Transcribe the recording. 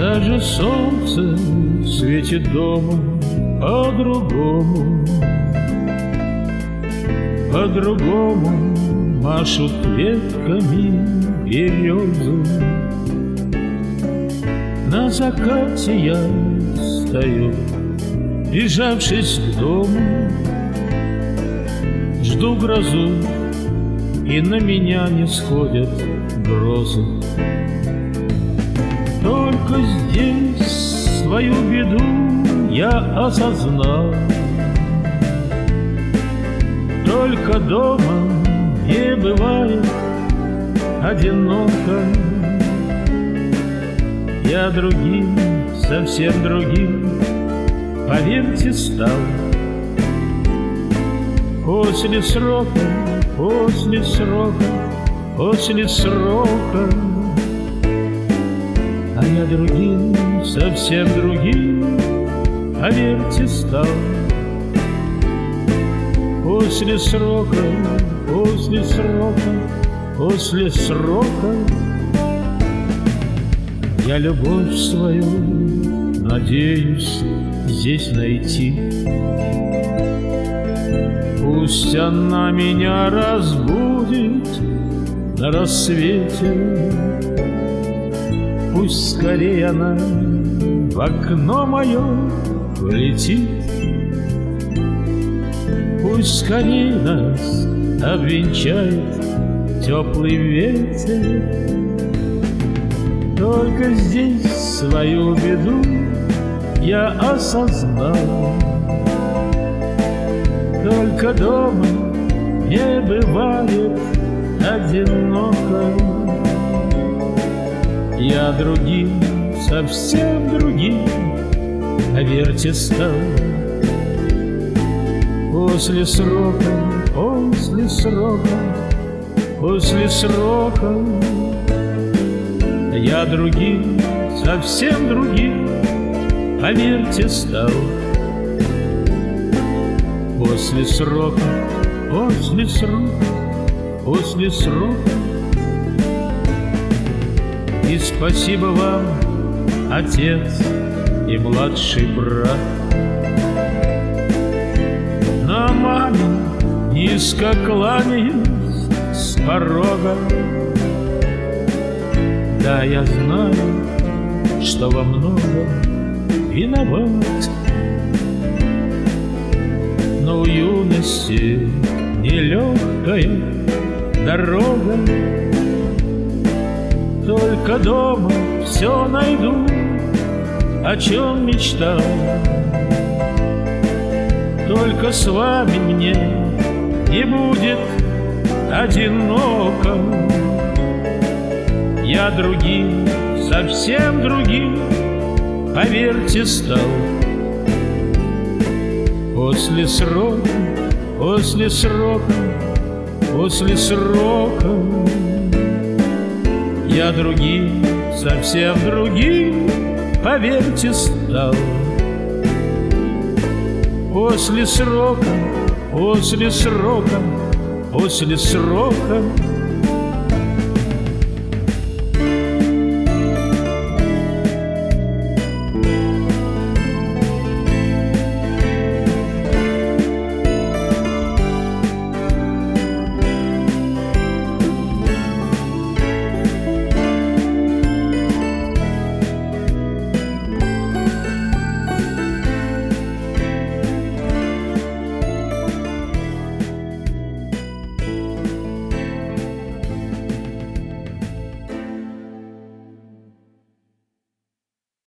Даже солнце светит дома по-другому, по-другому машут ветками березы. На закате я стою, прижавшись к дому, жду грозу, и на меня не сходят грозы. Только здесь свою беду я осознал. Только дома не бывает одиноко. Я другим, совсем другим, поверьте, стал. После срока, после срока, после срока. А я другим, совсем другим, поверьте, стал. После срока, после срока, после срока. Я любовь свою надеюсь здесь найти. Пусть она меня разбудит на рассвете, пусть скорее она в окно мое влетит. Пусть скорее нас обвенчает теплый ветер. Только здесь свою беду я осознал. Только дома не бывает одиноко. Я другим, совсем другим, поверьте, стал. После срока, после срока, после срока. Я другим, совсем другим, поверьте, стал. После срока, после срока, после срока. И спасибо вам, отец и младший брат. На маме низко кланяюсь с порога. Да, я знаю, что во многом виноват, но у юности нелегкая дорога. Только дома все найду, о чем мечтал. Только с вами мне не будет одиноко. Я другим, совсем другим, поверьте, стал. После срока, после срока, после срока. Я другим, совсем другим, поверьте, стал. После срока, после срока, после срока.